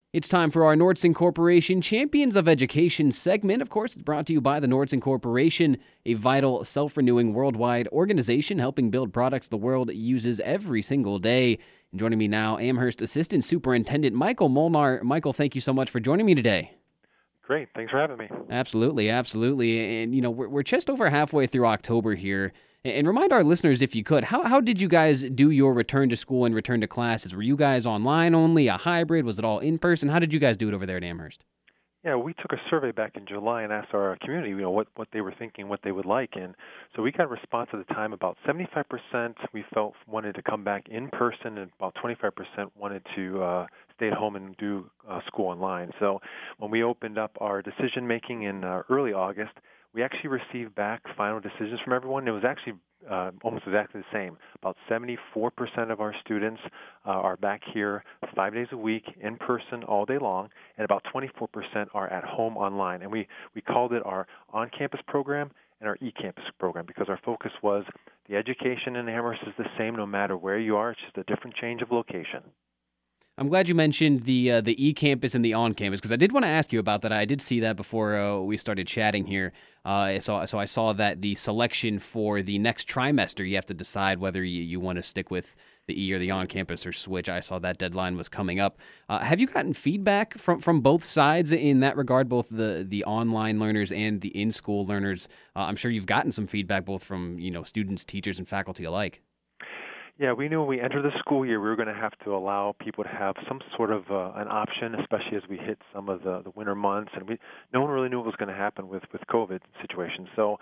It's time for our Nordson Corporation Champions of Education segment. Of course, it's brought to you by the Nordson Corporation, a vital, self-renewing worldwide organization helping build products the world uses every single day. And joining me now, Amherst Assistant Superintendent Michael Molnar. Michael, thank you so much for joining me today. Great. Thanks for having me. Absolutely, absolutely. And, we're just over halfway through October here. And remind our listeners, if you could, how did you guys do your return to school and return to classes? Were you guys online only, a hybrid? Was it all in person? How did you guys do it over there at Amherst? Yeah, we took a survey back in July and asked our community, what they were thinking, what they would like, and so we got a response at the time. About 75% we felt wanted to come back in person, and about 25% wanted to stay at home and do school online. So when we opened up our decision making in early August, we actually received back final decisions from everyone. It was actually almost exactly the same. About 74% of our students are back here 5 days a week in person all day long, and about 24% are at home online. And we called it our on-campus program and our e-campus program because our focus was the education in Amherst is the same no matter where you are. It's just a different change of location. I'm glad you mentioned the e-campus and the on-campus because I did want to ask you about that. I did see that before we started chatting here. So I saw that the selection for the next trimester, you have to decide whether you want to stick with the E or the on-campus or switch. I saw that deadline was coming up. Have you gotten feedback from both sides in that regard, both the online learners and the in-school learners? I'm sure you've gotten some feedback both from students, teachers, and faculty alike. Yeah, we knew when we entered the school year we were going to have to allow people to have some sort of an option, especially as we hit some of the winter months, and no one really knew what was going to happen with COVID situation. So,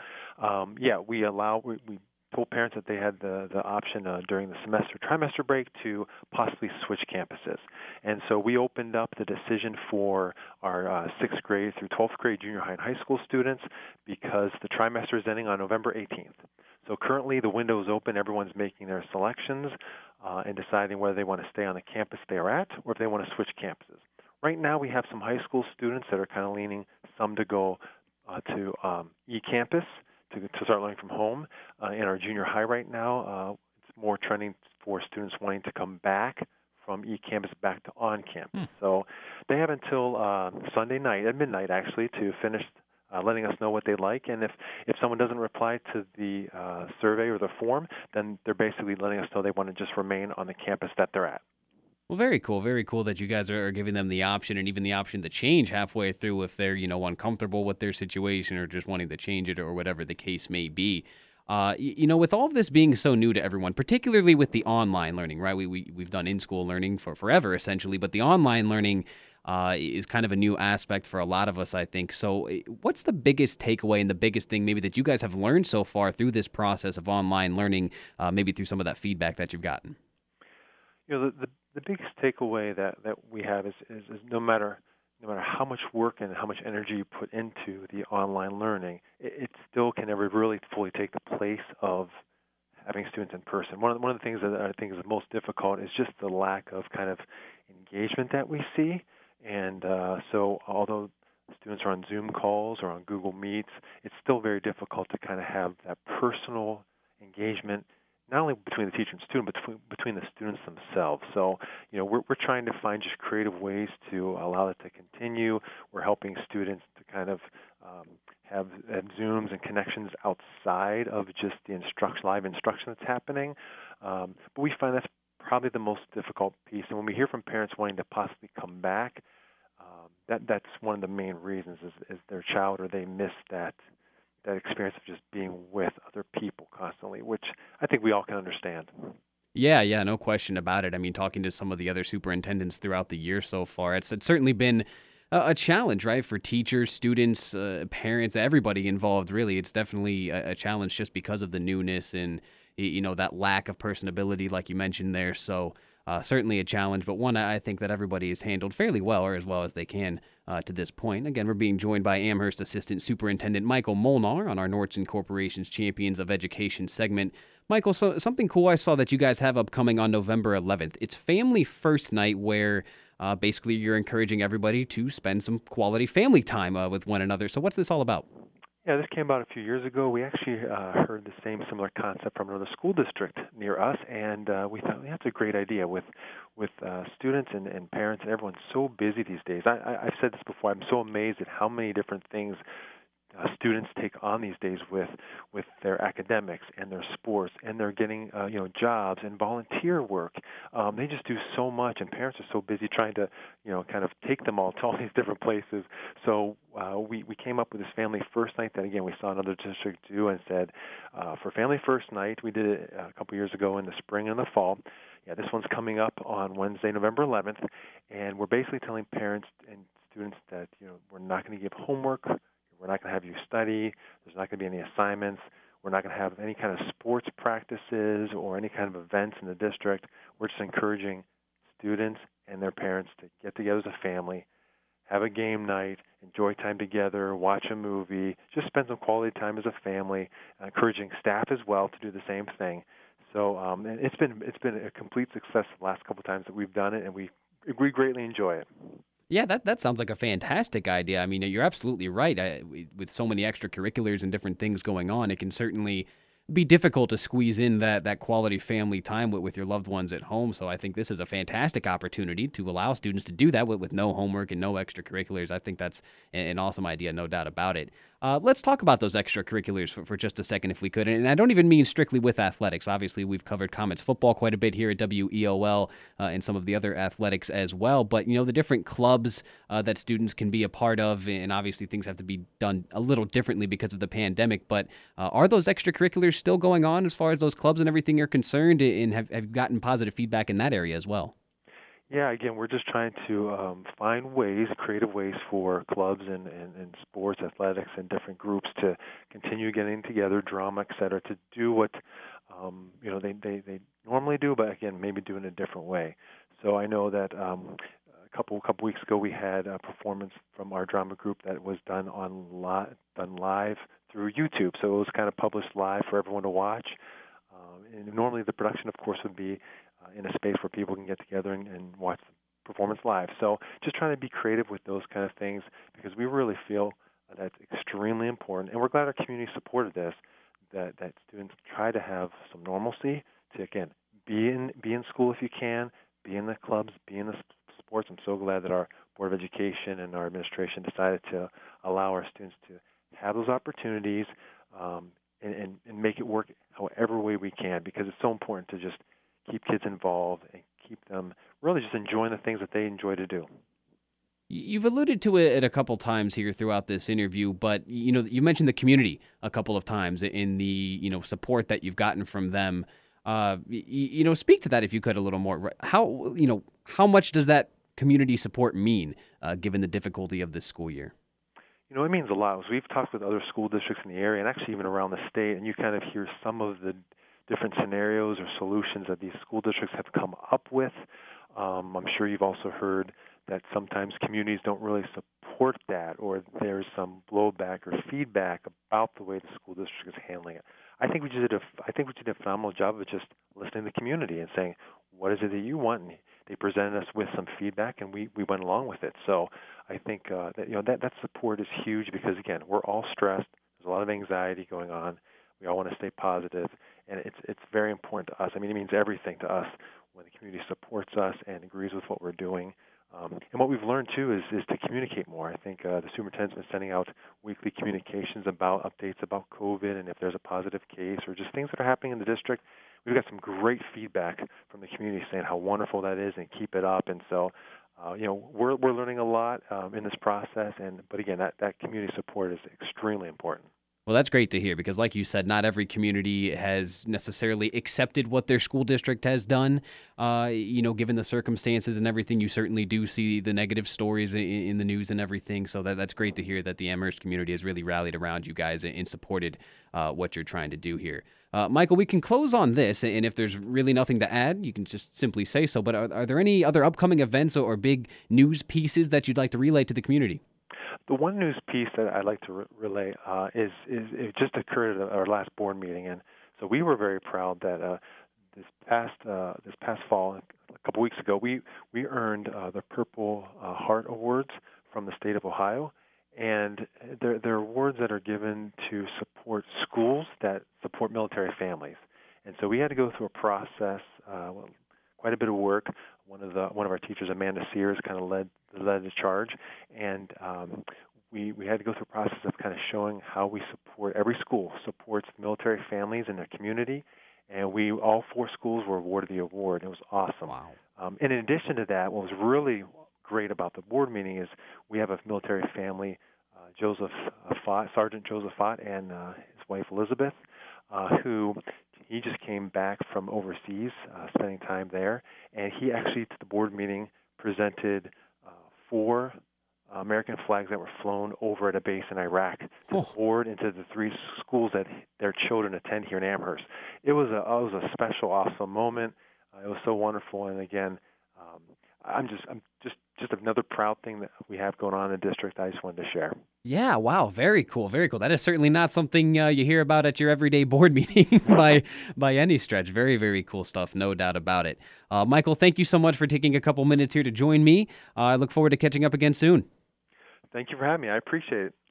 we told parents that they had the option during the trimester break to possibly switch campuses. And so we opened up the decision for our 6th grade through 12th grade junior high and high school students because the trimester is ending on November 18th. So currently the window is open. Everyone's making their selections and deciding whether they want to stay on the campus they are at or if they want to switch campuses. Right now we have some high school students that are kind of leaning some to go to e-campus to start learning from home. In our junior high right now, it's more trending for students wanting to come back from e-campus back to on-campus. So they have until Sunday night, at midnight actually, to finish letting us know what they like. And if someone doesn't reply to the survey or the form, then they're basically letting us know they want to just remain on the campus that they're at. Well, very cool. Very cool that you guys are giving them the option and even the option to change halfway through if they're, uncomfortable with their situation or just wanting to change it or whatever the case may be. With all of this being so new to everyone, particularly with the online learning, right? We've done in-school learning for forever, essentially, but the online learning is kind of a new aspect for a lot of us, I think. So what's the biggest takeaway and the biggest thing maybe that you guys have learned so far through this process of online learning, maybe through some of that feedback that you've gotten? The biggest takeaway that we have is no matter how much work and how much energy you put into the online learning, it still can never really fully take the place of having students in person. One of the things that I think is the most difficult is just the lack of kind of engagement that we see. And so although students are on Zoom calls or on Google Meets, it's still very difficult to kind of have that personal engagement, not only between the teacher and student, but between the students themselves. So, we're trying to find just creative ways to allow that to continue. We're helping students to kind of have Zooms and connections outside of just the live instruction that's happening. But we find that's probably the most difficult piece. And when we hear from parents wanting to possibly come back, that's one of the main reasons is their child or they miss that experience of just being with other people constantly, which I think we all can understand. Yeah, no question about it. I mean, talking to some of the other superintendents throughout the year so far, it's certainly been a challenge, right, for teachers, students, parents, everybody involved, really. It's definitely a challenge just because of the newness and, that lack of personability, like you mentioned there. So certainly a challenge, but one I think that everybody has handled fairly well, or as well as they can to this point. Again, we're being joined by Amherst Assistant Superintendent Michael Molnar on our Nordson Corporation's Champions of Education segment. Michael, so something cool I saw that you guys have upcoming on November 11th. It's Family First Night where basically you're encouraging everybody to spend some quality family time with one another. So what's this all about? Yeah, this came about a few years ago. We actually heard the same similar concept from another school district near us, and we thought that's a great idea with students and parents and everyone's so busy these days. I've said this before. I'm so amazed at how many different things students take on these days with their academics and their sports, and they're getting jobs and volunteer work. They just do so much, and parents are so busy trying to kind of take them all to all these different places. So we came up with this family first night that again we saw another district do, and said for family first night we did it a couple years ago in the spring and the fall. Yeah, this one's coming up on Wednesday, November 11th, and we're basically telling parents and students that we're not going to give homework, we're not going to have you study. There's not going to be any assignments. We're not going to have any kind of sports practices or any kind of events in the district. We're just encouraging students and their parents to get together as a family, have a game night, enjoy time together, watch a movie, just spend some quality time as a family, encouraging staff as well to do the same thing. So and it's been a complete success the last couple of times that we've done it, and we greatly enjoy it. Yeah, that sounds like a fantastic idea. I mean, you're absolutely right. With so many extracurriculars and different things going on, it can certainly be difficult to squeeze in that quality family time with your loved ones at home. So I think this is a fantastic opportunity to allow students to do that with no homework and no extracurriculars. I think that's an awesome idea, no doubt about it. Let's talk about those extracurriculars for just a second, if we could. And I don't even mean strictly with athletics. Obviously, we've covered Comets football quite a bit here at WEOL and some of the other athletics as well. But, the different clubs that students can be a part of, and obviously things have to be done a little differently because of the pandemic. But are those extracurriculars still going on as far as those clubs and everything are concerned? And have you gotten positive feedback in that area as well? Yeah, again, we're just trying to find ways, creative ways for clubs and sports, athletics, and different groups to continue getting together, drama, et cetera, to do what they normally do, but again, maybe do in a different way. So I know that a couple weeks ago we had a performance from our drama group that was done done live through YouTube. So it was kind of published live for everyone to watch. And normally the production, of course, would be in a space where people can get together and watch the performance live. So just trying to be creative with those kind of things, because we really feel that's extremely important. And we're glad our community supported this, that students try to have some normalcy to, again, be in school if you can, be in the clubs, be in the sports. I'm so glad that our Board of Education and our administration decided to allow our students to have those opportunities and make it work however way we can, because it's so important to just keep kids involved and keep them really just enjoying the things that they enjoy to do. You've alluded to it a couple times here throughout this interview, but you mentioned the community a couple of times in the support that you've gotten from them. Speak to that if you could a little more. How much does that community support mean, given the difficulty of this school year? It means a lot. We've talked with other school districts in the area, and actually even around the state, and you kind of hear some of the different scenarios or solutions that these school districts have come up with. I'm sure you've also heard that sometimes communities don't really support that, or there's some blowback or feedback about the way the school district is handling it. I think we did a phenomenal job of just listening to the community and saying, what is it that you want? And they presented us with some feedback, and we went along with it. So I think that support is huge, because again, we're all stressed. There's a lot of anxiety going on. We all want to stay positive, and it's very important to us. I mean, it means everything to us when the community supports us and agrees with what we're doing. And what we've learned, too, is to communicate more. I think the superintendent's been sending out weekly communications about updates about COVID and if there's a positive case or just things that are happening in the district. We've got some great feedback from the community saying how wonderful that is and keep it up. And so, we're learning a lot in this process. But again, that community support is extremely important. Well, that's great to hear, because like you said, not every community has necessarily accepted what their school district has done. Given the circumstances and everything, you certainly do see the negative stories in the news and everything. So that's great to hear that the Amherst community has really rallied around you guys and supported what you're trying to do here. Michael, we can close on this, and if there's really nothing to add, you can just simply say so. But are there any other upcoming events or big news pieces that you'd like to relay to the community? The one news piece that I'd like to relay is it just occurred at our last board meeting, and so we were very proud that this past fall, a couple weeks ago, we earned the Purple Heart Awards from the state of Ohio, and they're awards that are given to support schools that support military families. And so we had to go through a process, quite a bit of work. One of our teachers, Amanda Sears, kind of led the charge, and we had to go through a process of kind of showing how we support every school supports military families in their community, and we all 4 schools were awarded the award. It was awesome. Wow. And in addition to that, what was really great about the board meeting is we have a military family, Sergeant Joseph Fott, and his wife Elizabeth, who he just came back from overseas, spending time there, and he actually to the board meeting presented 4 American flags that were flown over at a base in Iraq to the board and to the 3 schools that their children attend here in Amherst. It was a special, awesome moment. It was so wonderful, and again, I'm just another proud thing that we have going on in the district. I just wanted to share. Yeah, wow, very cool, very cool. That is certainly not something you hear about at your everyday board meeting by any stretch. Very, very cool stuff, no doubt about it. Michael, thank you so much for taking a couple minutes here to join me. I look forward to catching up again soon. Thank you for having me. I appreciate it.